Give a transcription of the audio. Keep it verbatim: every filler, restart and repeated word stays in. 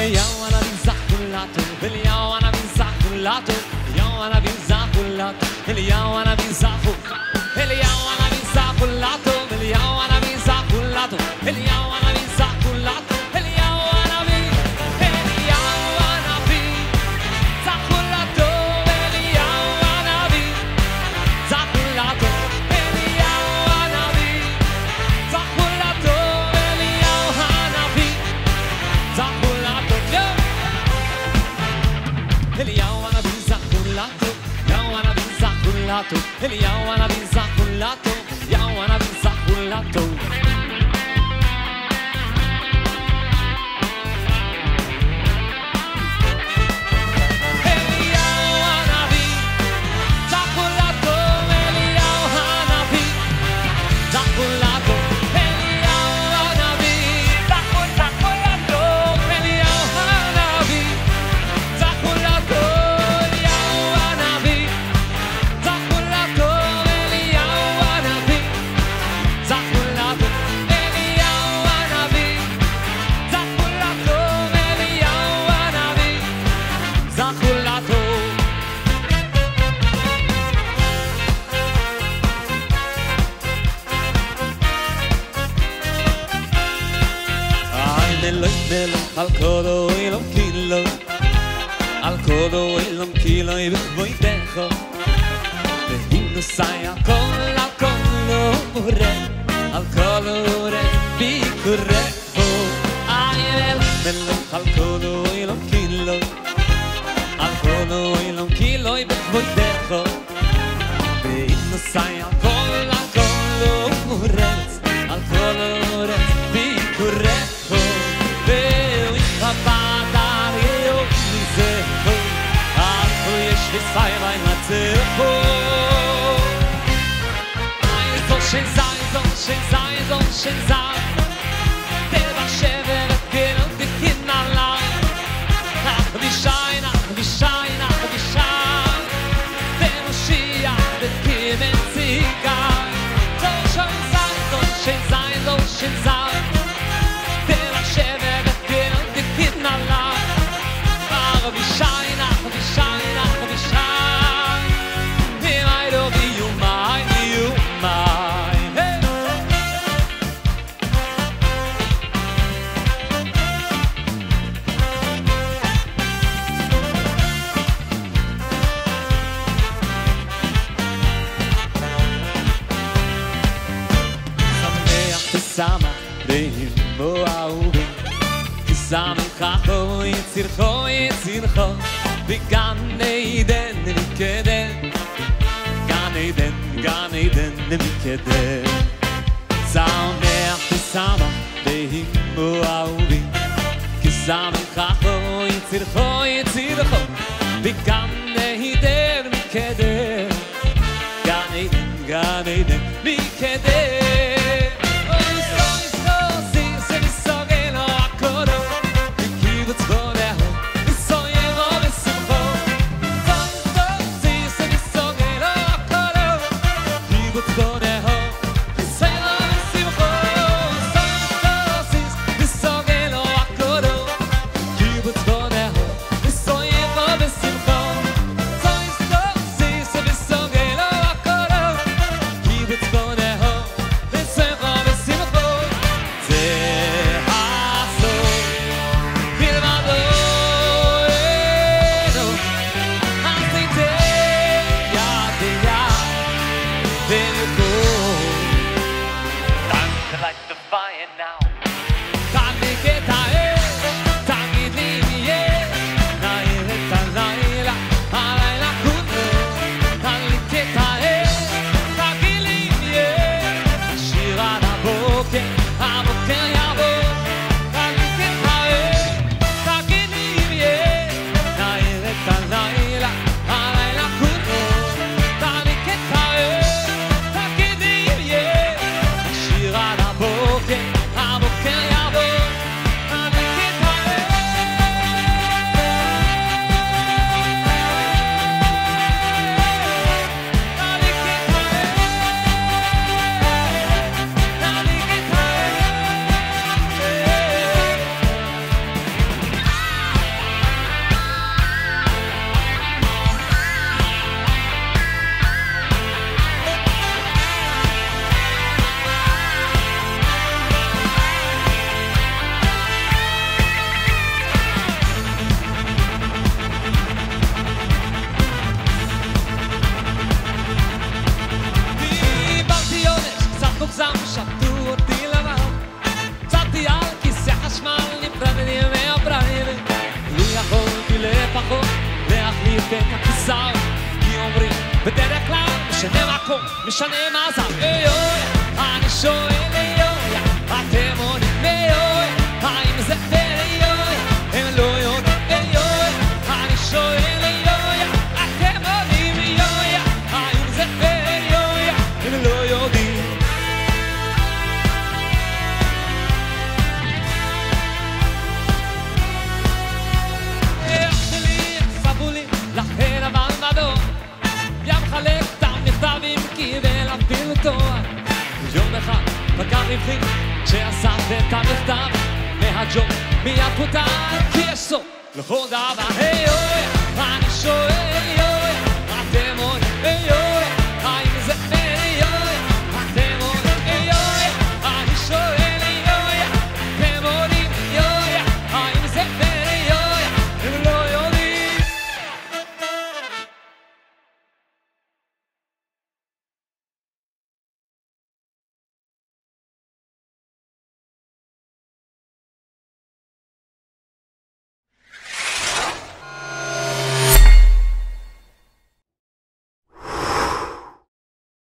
Eliyahu Hanavi Zachulato, Eliyahu Hanavi Zachulato, Eliyahu Hanavi Zachulato, Eliyahu Hanavi Zachu, Eliyahu Hanavi Zachulato, Eliyahu Hanavi Zachulato, Eliyahu Hanavi Zachulato, Eliyahu Hanavi, Eliyahu Hanavi Zachulato, Eliyahu Hanavi Zachulato, Eliyahu Hanavi Zachulato, Eliyahu Hanavi Zachulato, Eliyahu Hanavi Zachulato, Eliyahu Hanavi Zachulato, Eliyahu Hanavi Zachulato, Eliyahu Hanavi Zachulato. Al kodo ilom kilo, al kodo ilom kilo y voy dejo. De himno sai al kol al kolore, al kolore bi correjo. Ay el melo al kodo ilom kilo, al kodo ilom kilo y voy dejo. De himno sai al kol al kolore, al kolore bi correjo. Sei bei Matzecho Ay, so schön sei, so schön sei, so schön sei Der Waschewer geht und die Kinder allein Ach, wie schein, ach, wie schein, ach, wie schein Der Moschiach wird kommen, sie geil So schön sei, so schön sei, so schön sei Der Waschewer wird geht und die Kinder allein Ach, wie schein, ach, wie schein, ach, wie schein Sama beim Moaubim Kisam Chacho Yitzircho Yitzircho V'gan Eden Mikeden Gan Eden, Gan Eden Mikeden Sameach Kisama beim Moaubim Kisam Chacho Yitzircho Yitzircho V'gan Eden Mikeden Gan Eden, Gan Eden Mikeden את הכיסאות, כי אומרים בדרך כלל משנה מקום, משנה מזל. אוי אוי, אני שואל אוי אוי, אתם עונים אוי, האם זה פלא אוי, הם לא יודעים אוי אוי, אני שואל אוי, אתם עונים אוי, האם זה פלא אוי, הם לא יודעים. לכן אבל מדור ים חלק את המכתבים קיבל אפילו תואר. יום אחד פגע רווחי כשאסף את המכתב מהג'וב מיד פוטר, כי יש סוף לכל דבר. היי אוי, אני שואל